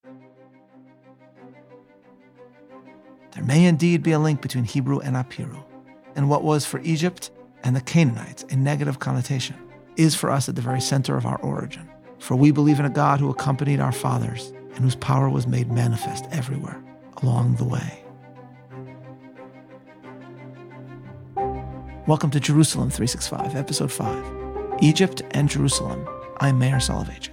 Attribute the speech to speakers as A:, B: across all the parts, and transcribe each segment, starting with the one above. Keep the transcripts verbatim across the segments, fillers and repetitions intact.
A: There may indeed be a link between Hebrew and Apiru, and what was for Egypt and the Canaanites a negative connotation is for us at the very center of our origin. For we believe in a God who accompanied our fathers and whose power was made manifest everywhere along the way. Welcome to Jerusalem three sixty-five, Episode five, Egypt and Jerusalem. I'm Meir Soloveichik.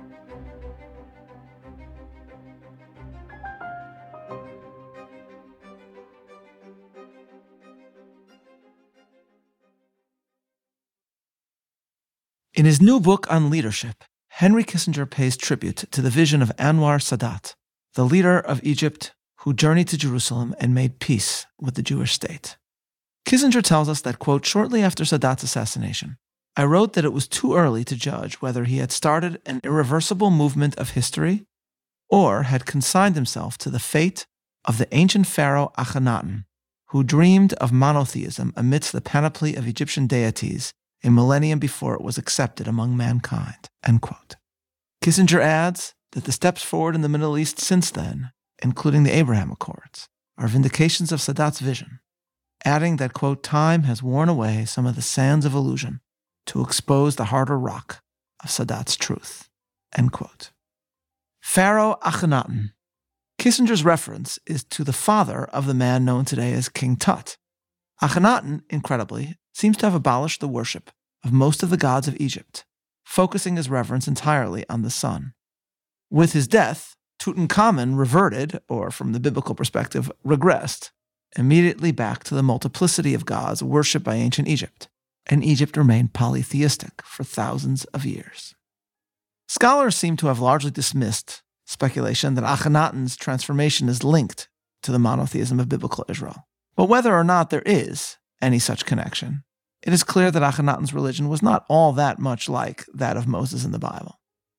A: In his new book on leadership, Henry Kissinger pays tribute to the vision of Anwar Sadat, the leader of Egypt who journeyed to Jerusalem and made peace with the Jewish state. Kissinger tells us that, quote, shortly after Sadat's assassination, I wrote that it was too early to judge whether he had started an irreversible movement of history or had consigned himself to the fate of the ancient pharaoh Akhenaten, who dreamed of monotheism amidst the panoply of Egyptian deities a millennium before it was accepted among mankind, end quote. Kissinger adds that the steps forward in the Middle East since then, including the Abraham Accords, are vindications of Sadat's vision, adding that, quote, time has worn away some of the sands of illusion to expose the harder rock of Sadat's truth, end quote. Pharaoh Akhenaten. Kissinger's reference is to the father of the man known today as King Tut. Akhenaten, incredibly, seems to have abolished the worship of most of the gods of Egypt, focusing his reverence entirely on the sun. With his death, Tutankhamun reverted, or from the biblical perspective, regressed, immediately back to the multiplicity of gods worshipped by ancient Egypt, and Egypt remained polytheistic for thousands of years. Scholars seem to have largely dismissed speculation that Akhenaten's transformation is linked to the monotheism of biblical Israel. But whether or not there is any such connection, it is clear that Akhenaten's religion was not all that much like that of Moses in the Bible.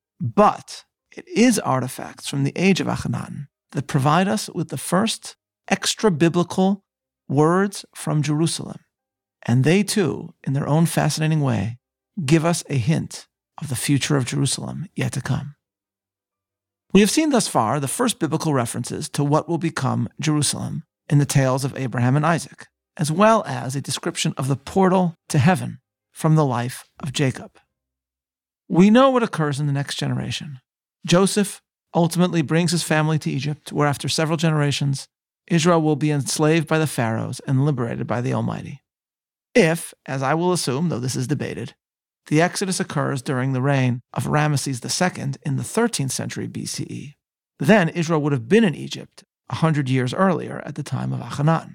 A: But it is artifacts from the age of Akhenaten that provide us with the first extra-biblical words from Jerusalem. And they too, in their own fascinating way, give us a hint of the future of Jerusalem yet to come. We have seen thus far the first biblical references to what will become Jerusalem in the tales of Abraham and Isaac, as well as a description of the portal to heaven from the life of Jacob. We know what occurs in the next generation. Joseph ultimately brings his family to Egypt, where after several generations, Israel will be enslaved by the pharaohs and liberated by the Almighty. If, as I will assume, though this is debated, the Exodus occurs during the reign of Ramesses the Second in the thirteenth century B C E, then Israel would have been in Egypt a hundred years earlier at the time of Akhenaten.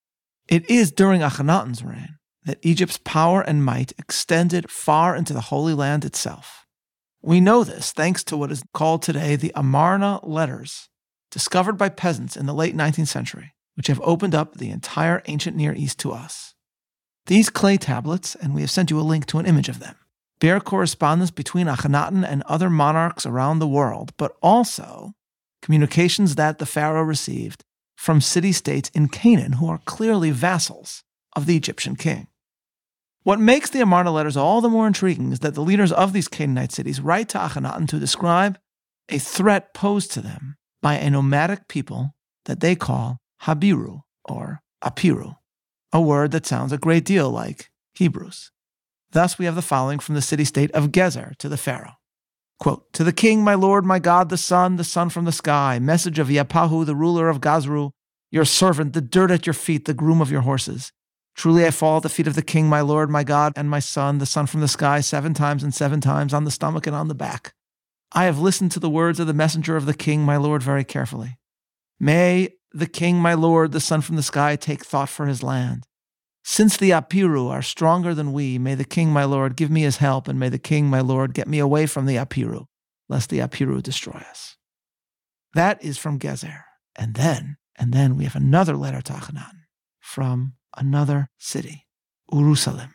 A: It is during Akhenaten's reign that Egypt's power and might extended far into the Holy Land itself. We know this thanks to what is called today the Amarna Letters, discovered by peasants in the late nineteenth century, which have opened up the entire ancient Near East to us. These clay tablets, and we have sent you a link to an image of them, bear correspondence between Akhenaten and other monarchs around the world, but also communications that the pharaoh received from city-states in Canaan who are clearly vassals of the Egyptian king. What makes the Amarna letters all the more intriguing is that the leaders of these Canaanite cities write to Akhenaten to describe a threat posed to them by a nomadic people that they call Habiru, or Apiru, a word that sounds a great deal like Hebrews. Thus we have the following from the city-state of Gezer to the pharaoh. Quote, to the king, my lord, my God, the sun, the sun from the sky, message of Yapahu, the ruler of Gazru, your servant, the dirt at your feet, the groom of your horses. Truly I fall at the feet of the king, my lord, my God, and my son, the sun from the sky, seven times and seven times, on the stomach and on the back. I have listened to the words of the messenger of the king, my lord, very carefully. May the king, my lord, the sun from the sky, take thought for his land. Since the Apiru are stronger than we, may the king, my lord, give me his help, and may the king, my lord, get me away from the Apiru, lest the Apiru destroy us. That is from Gezer. And then, and then we have another letter to Akhenaten from another city, Jerusalem.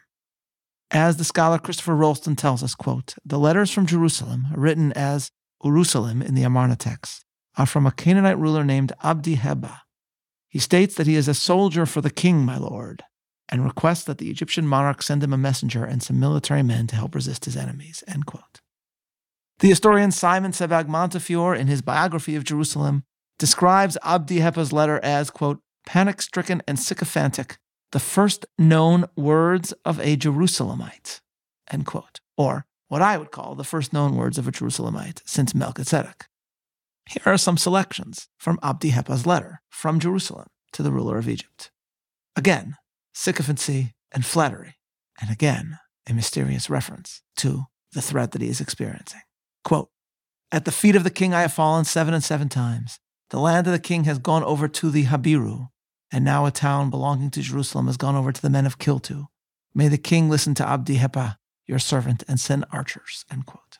A: As the scholar Christopher Rolston tells us, quote, the letters from Jerusalem, written as Jerusalem in the Amarna text, are from a Canaanite ruler named Abdi Heba. He states that he is a soldier for the king, my lord, and requests that the Egyptian monarch send him a messenger and some military men to help resist his enemies, end quote. The historian Simon Sebag Montefiore, in his biography of Jerusalem, describes Abdi Hepa's letter as, quote, panic-stricken and sycophantic, the first known words of a Jerusalemite, end quote, or what I would call the first known words of a Jerusalemite since Melchizedek. Here are some selections from Abdi Hepa's letter from Jerusalem to the ruler of Egypt. Again, sycophancy and flattery, and again, a mysterious reference to the threat that he is experiencing. Quote, at the feet of the king I have fallen seven and seven times. The land of the king has gone over to the Habiru, and now a town belonging to Jerusalem has gone over to the men of Kiltu. May the king listen to Abdi Hepa, your servant, and send archers, end quote.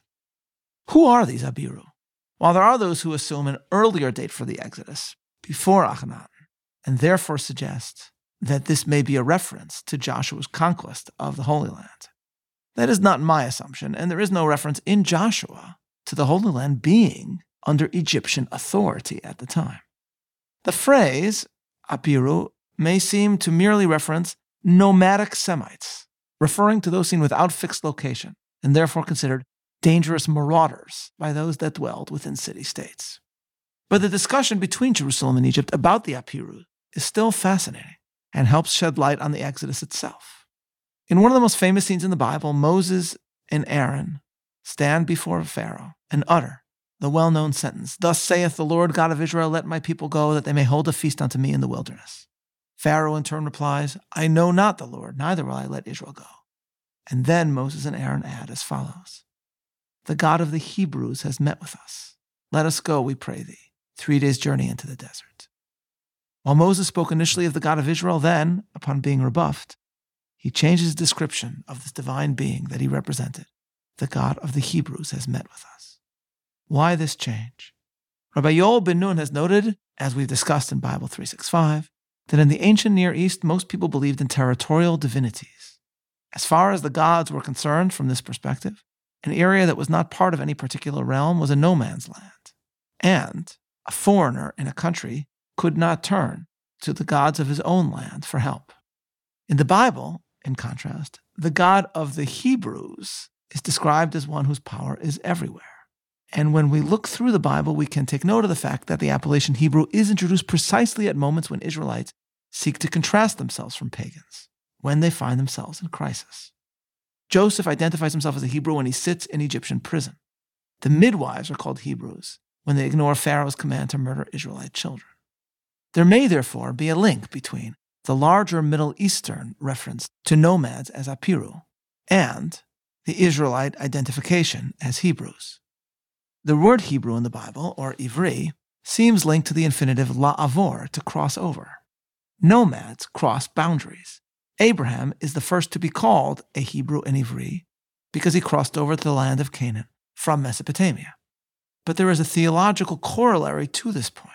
A: Who are these Habiru? While there are those who assume an earlier date for the Exodus, before Akhenaten, and therefore suggest that this may be a reference to Joshua's conquest of the Holy Land. That is not my assumption, and there is no reference in Joshua to the Holy Land being under Egyptian authority at the time. The phrase, Apiru, may seem to merely reference nomadic Semites, referring to those seen without fixed location, and therefore considered dangerous marauders by those that dwelled within city-states. But the discussion between Jerusalem and Egypt about the Apiru is still fascinating and helps shed light on the Exodus itself. In one of the most famous scenes in the Bible, Moses and Aaron stand before Pharaoh and utter the well-known sentence, thus saith the Lord God of Israel, let my people go, that they may hold a feast unto me in the wilderness. Pharaoh in turn replies, I know not the Lord, neither will I let Israel go. And then Moses and Aaron add as follows, the God of the Hebrews has met with us. Let us go, we pray thee, three days' journey into the desert. While Moses spoke initially of the God of Israel, then, upon being rebuffed, he changed his description of this divine being that he represented. The God of the Hebrews has met with us. Why this change? Rabbi Yoel ben Nun has noted, as we've discussed in Bible three sixty-five, that in the ancient Near East, most people believed in territorial divinities. As far as the gods were concerned from this perspective, an area that was not part of any particular realm was a no man's land, and a foreigner in a country could not turn to the gods of his own land for help. In the Bible, in contrast, the God of the Hebrews is described as one whose power is everywhere. And when we look through the Bible, we can take note of the fact that the appellation Hebrew is introduced precisely at moments when Israelites seek to contrast themselves from pagans, when they find themselves in crisis. Joseph identifies himself as a Hebrew when he sits in Egyptian prison. The midwives are called Hebrews when they ignore Pharaoh's command to murder Israelite children. There may, therefore, be a link between the larger Middle Eastern reference to nomads as Apiru and the Israelite identification as Hebrews. The word Hebrew in the Bible, or Ivri, seems linked to the infinitive la'avor, to cross over. Nomads cross boundaries. Abraham is the first to be called a Hebrew in Ivri because he crossed over to the land of Canaan from Mesopotamia. But there is a theological corollary to this point.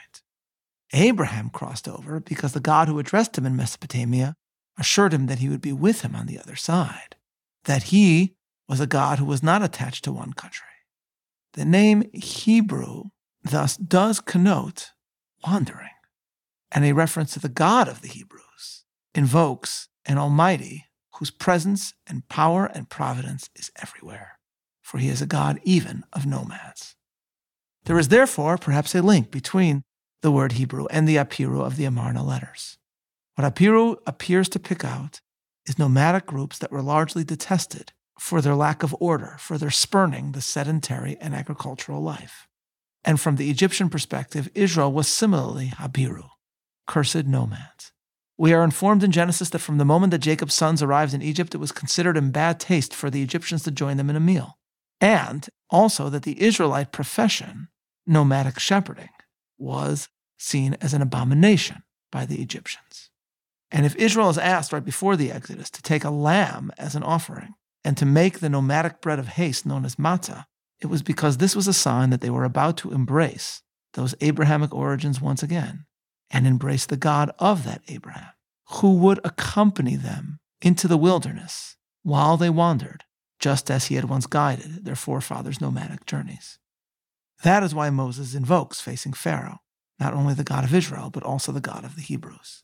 A: Abraham crossed over because the God who addressed him in Mesopotamia assured him that he would be with him on the other side, that he was a God who was not attached to one country. The name Hebrew thus does connote wandering, and a reference to the God of the Hebrews invokes an Almighty whose presence and power and providence is everywhere, for he is a God even of nomads. There is therefore perhaps a link between the word Hebrew and the Apiru of the Amarna letters. What Apiru appears to pick out is nomadic groups that were largely detested for their lack of order, for their spurning the sedentary and agricultural life. And from the Egyptian perspective, Israel was similarly Habiru, cursed nomads. We are informed in Genesis that from the moment that Jacob's sons arrived in Egypt, it was considered in bad taste for the Egyptians to join them in a meal. And also that the Israelite profession, nomadic shepherding, was seen as an abomination by the Egyptians. And if Israel is asked right before the Exodus to take a lamb as an offering and to make the nomadic bread of haste known as matzah, it was because this was a sign that they were about to embrace those Abrahamic origins once again and embrace the God of that Abraham, who would accompany them into the wilderness while they wandered, just as he had once guided their forefathers' nomadic journeys. That is why Moses invokes, facing Pharaoh, not only the God of Israel, but also the God of the Hebrews.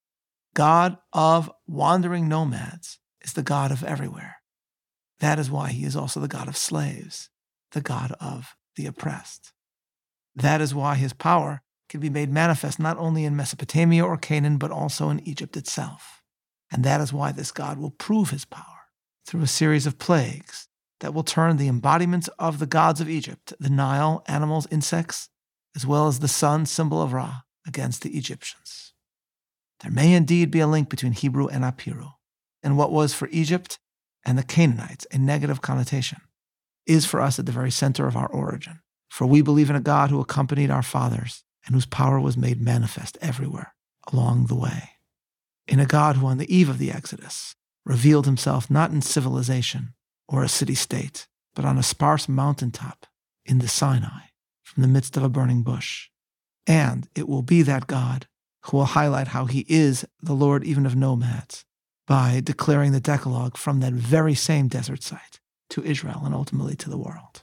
A: God of wandering nomads is the God of everywhere. That is why he is also the God of slaves, the God of the oppressed. That is why his power can be made manifest not only in Mesopotamia or Canaan, but also in Egypt itself. And that is why this God will prove his power through a series of plagues that will turn the embodiments of the gods of Egypt, the Nile, animals, insects, as well as the sun, symbol of Ra, against the Egyptians. There may indeed be a link between Hebrew and Apiru, and what was for Egypt and the Canaanites a negative connotation is for us at the very center of our origin. For we believe in a God who accompanied our fathers and whose power was made manifest everywhere along the way. In a God who on the eve of the Exodus revealed himself not in civilization or a city-state, but on a sparse mountaintop in the Sinai from the midst of a burning bush. And it will be that God who will highlight how he is the Lord even of nomads by declaring the Decalogue from that very same desert site to Israel and ultimately to the world.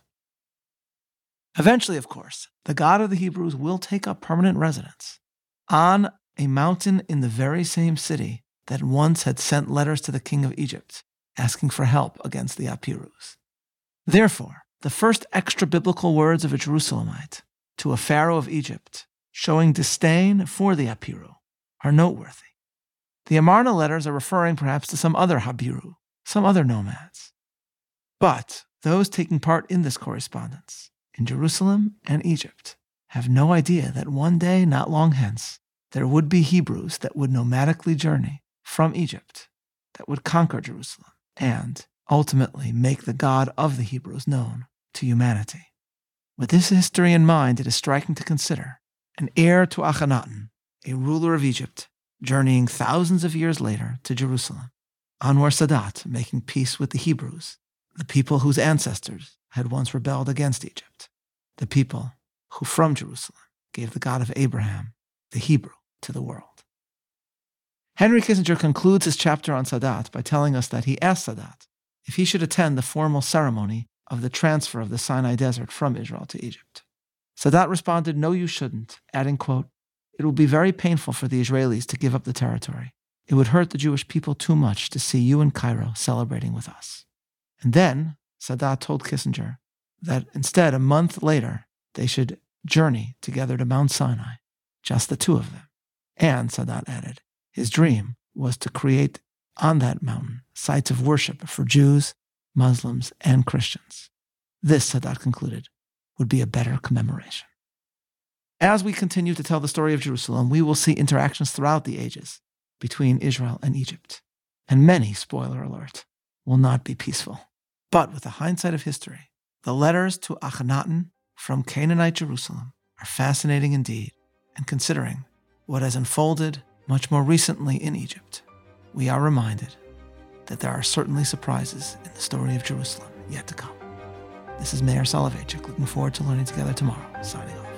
A: Eventually, of course, the God of the Hebrews will take up permanent residence on a mountain in the very same city that once had sent letters to the king of Egypt asking for help against the Apirus. Therefore, the first extra-biblical words of a Jerusalemite to a pharaoh of Egypt showing disdain for the Apiru are noteworthy. The Amarna letters are referring perhaps to some other Habiru, some other nomads. But those taking part in this correspondence in Jerusalem and Egypt have no idea that one day, not long hence, there would be Hebrews that would nomadically journey from Egypt, that would conquer Jerusalem, and ultimately make the God of the Hebrews known to humanity. With this history in mind, it is striking to consider an heir to Akhenaten, a ruler of Egypt, journeying thousands of years later to Jerusalem, Anwar Sadat making peace with the Hebrews, the people whose ancestors had once rebelled against Egypt, the people who from Jerusalem gave the God of Abraham, the Hebrew, to the world. Henry Kissinger concludes his chapter on Sadat by telling us that he asked Sadat if he should attend the formal ceremony of the transfer of the Sinai Desert from Israel to Egypt. Sadat responded, "No, you shouldn't," adding, quote, "It will be very painful for the Israelis to give up the territory. It would hurt the Jewish people too much to see you in Cairo celebrating with us." And then Sadat told Kissinger that instead, a month later, they should journey together to Mount Sinai, just the two of them. And, Sadat added, his dream was to create on that mountain sites of worship for Jews, Muslims, and Christians. This, Sadat concluded, would be a better commemoration. As we continue to tell the story of Jerusalem, we will see interactions throughout the ages between Israel and Egypt. And many, spoiler alert, will not be peaceful. But with the hindsight of history, the letters to Akhenaten from Canaanite Jerusalem are fascinating indeed, and considering what has unfolded much more recently in Egypt, we are reminded that there are certainly surprises in the story of Jerusalem yet to come. This is Meir Soloveichik, looking forward to learning together tomorrow, signing off.